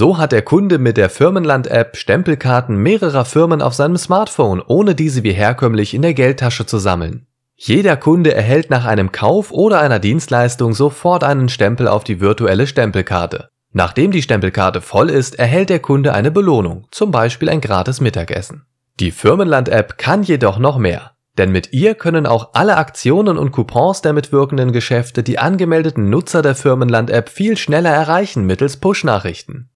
So hat der Kunde mit der Firmenland-App Stempelkarten mehrerer Firmen auf seinem Smartphone, ohne diese wie herkömmlich in der Geldtasche zu sammeln. Jeder Kunde erhält nach einem Kauf oder einer Dienstleistung sofort einen Stempel auf die virtuelle Stempelkarte. Nachdem die Stempelkarte voll ist, erhält der Kunde eine Belohnung, zum Beispiel ein gratis Mittagessen. Die Firmenland-App kann jedoch noch mehr, denn mit ihr können auch alle Aktionen und Coupons der mitwirkenden Geschäfte die angemeldeten Nutzer der Firmenland-App viel schneller erreichen mittels Push-Nachrichten.